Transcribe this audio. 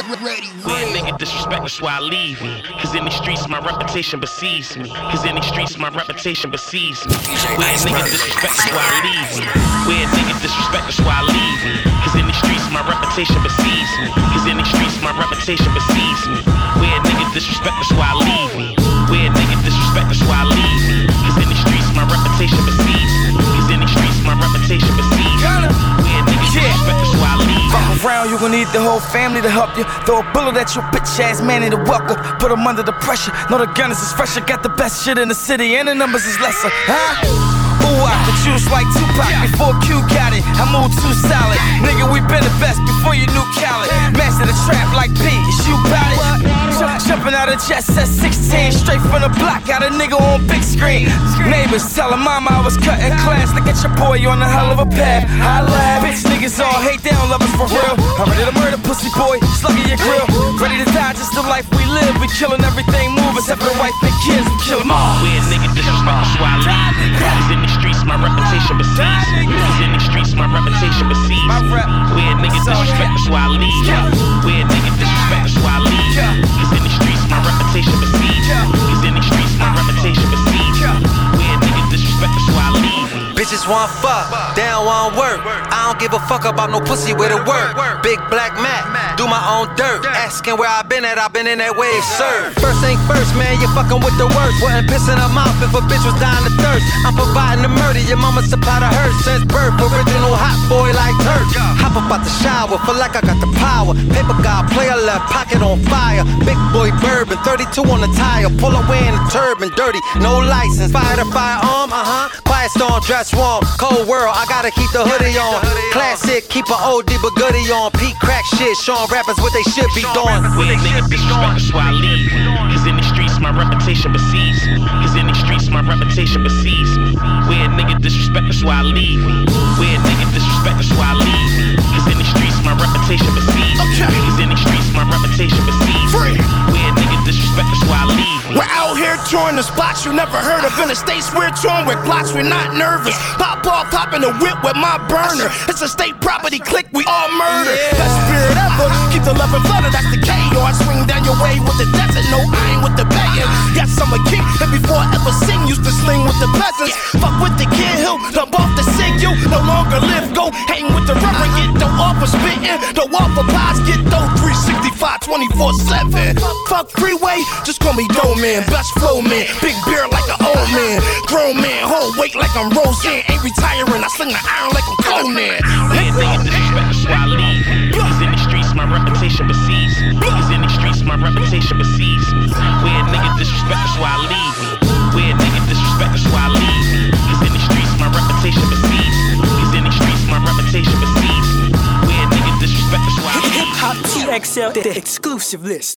Where a nigga disrespect, that's why I leave me. Cause in the streets my reputation besieges me. Cause in the streets my reputation besieges me. Where a nigga disrespect, that's why I leave me. Where a nigga disrespect, that's why I leave me. Cause in the streets my reputation besieges me. Cause in the streets my reputation besieges me. Where a nigga disrespect, that's why I leave me. Where a nigga disrespect, that's why I leave me. Cause in the streets my reputation besieges me. Cause in the streets my reputation besieges me. Where a nigga disrespect, that's why I leave me. Fuck around, you gon' need the whole family to help you. Throw a bullet at your bitch ass man in the welcome. Put him under the pressure. Know the gunners is fresher. Got the best shit in the city and the numbers is lesser. Huh? Ooh, I could choose like Tupac before Q got it. I moved too solid. Nigga, we been the best before you knew Khaled. Master the trap like P. Is you bout it? Jumping out of jets at 16. Straight from the block. Got a nigga on big screen. Neighbors telling mama I was cutting class. Look at your boy on a hell of a path. I laugh. Bitch niggas all hate, they don't love us for real. I'm ready to murder pussy boy. Slugging your grill. Ready to die, just the life we live. We killing everything move except for the wife and kids. We kill them all. Where a nigga disrespect, that's why I leave me. Cause in the streets my reputation besieges me. Cause in the streets my reputation besieges me. Where a nigga disrespect, that's why I leave me. Where a nigga disrespect, that's why I leave me. Cause in the streets my reputation besieges me. Cause in the streets my reputation besieges me. Where a nigga disrespect, that's why I leave me. Bitches want fuck, they don't want work. I don't give a fuck about no pussy with a work. Big black Mac, do my own dirt. Asking where I been at, I been in that wave served. First thing first, man, you fucking with the worst. Wasn't pissing them off if a bitch was dying of thirst. I'm providing the murder, your mama supplied a hurt since birth. Original hot boy like Turk. Hop up out the shower, feel like I got the power. Paper guy, player left, pocket on fire. Big boy bourbon, 32 on the tire. Pull away in the turban, dirty, no license. Fire the firearm, quiet storm, dress warm. Cold world, I gotta keep the hoodie on. Classic, keep an oldie but goodie on. Peak crack shit, showing rappers what they should be doing. Where a nigga disrespect, that's why I leave me. Cause in the streets my reputation besieges me. Cause in the streets my reputation besieges me. Where a nigga disrespect, that's why I leave me. Where a nigga disrespect, that's why I leave me. Cause in the streets my reputation besieges me. Cause in the streets my reputation besieges me. Where a nigga disrespect, that's why I leave me. We're out here touring the spots you never heard of. In the states we're touring with blocks, we're not nervous. Pop off, pop in the whip with my burner. It's a state property click, we all murder. Best spirit ever, keep the love and flutter, that's the KO. I swing down your way with the desert, no I ain't with the begging. Got summer king, and before I ever sing, used to sling with the peasants. Fuck with the kid hill, dump off the sing you. No longer live, go hang with the rubber, get dough off for spitting. Dough off for pies, get dough 365, 24/7. Fuck freeway, just call me dough man, best flow man. Big beer like an old man, grown man, whole weight like I'm Roseanne. Ain't retiring, I sling the iron like I'm Conan. Where a nigga disrespect, that's why I leave me. Cause in the streets my reputation besieges me. Cause in the streets my reputation besieges me. Where a nigga disrespect, that's why I leave me. Where a nigga disrespect, that's why I leave me. Cause in the streets my reputation besieges me. Cause in the streets my reputation besieges me. Where a nigga disrespect, that's why I leave me. Hip Hop TXL, the exclusive list.